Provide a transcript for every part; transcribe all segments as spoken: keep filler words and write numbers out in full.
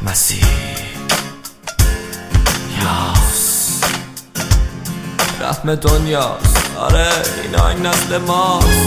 مسیح یاس رحم دنیاست. آره این آهنگ نسل ماست.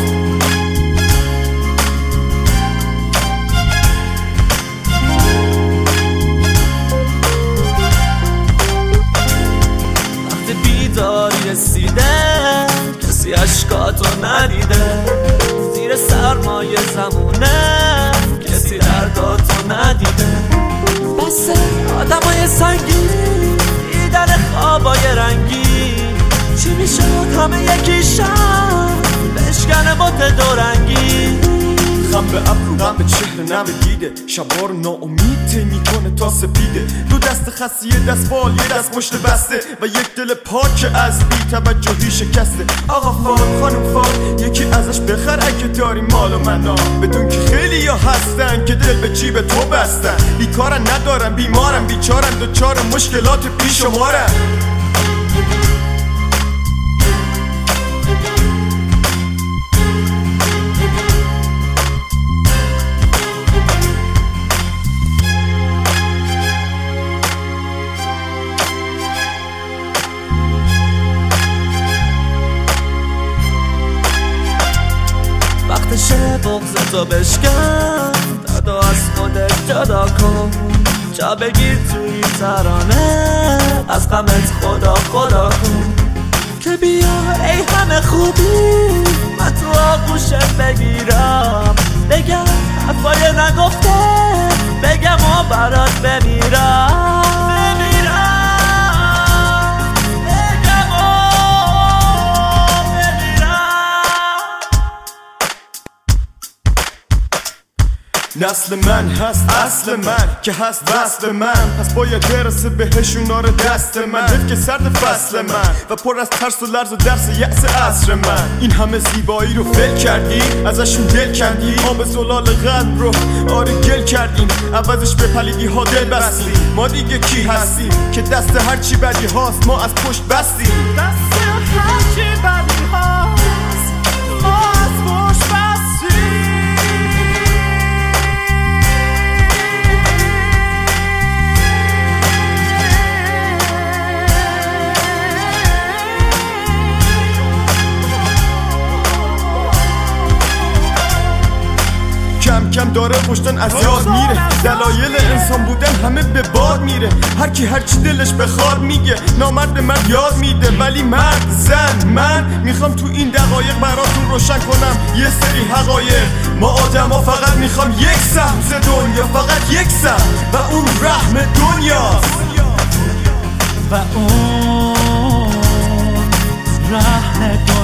وقتی بیداری رسیده کسی عشقاتو ندیده، زیر سرمایه زمونه کسی درداتو ندیده. بسه آدمای سنگین دیدن خوابای رنگی، چی میشد همه یکیشن بشکنه بوت دورنگی. غم به ابرو غم به چهره نم دیده، شبا رو ناامید تی میکنه تا سپیده. دو دست خسیه دست بال یه دست پشت بسته و یک دل پاک از بی توجهی شکسته. آقا فال خانم فال یکی ازش بخر اگه داری مال و منام، بدون که خیلی ها هستن که دل به جیب تو بستن. بیکارن ندارن بیمارن بیچارن دوچار مشکلات پیش شمارن. وقتشه بغض تو بشکن، دادو از خودت جدا کن، جا بگیر توی ترانه از غمت خدا خدا کن. که بیا ای همه خوبی من تو آغوشت بگیرم، بگم حرفای نگفته بگم و برات بمیرم. نسل من هست اصل من که هست وصل من، پس باید برسه بهشون آره دست من. دل که سرد فصل من و پر از ترس و لرز و درس یأس عصر من. این همه زیبایی رو فل کردی ازشون دل کندی، آب زلال قلب رو آره گل کردیم، عوضش به پلیدی ها دل بستیم. ما دیگه کی هستیم که دست هرچی بدی هاست ما از پشت بستیم. دست هرچی بدی هاست ما از پشت بستیم. کم کم داره پشتن از یاد میره، دلایل انسان بودن همه به باد میره. هر کی هر چی دلش بخواد میگه، نامرد به مرد یاد میده. ولی مرد زن من میخوام تو این دقایق براتون روشن کنم یه سری حقایق. ما آدم ها فقط میخوام یک سهم ز دنیا، فقط یک سهم و اون رحم دنیاست. و اون رحم دنیاست.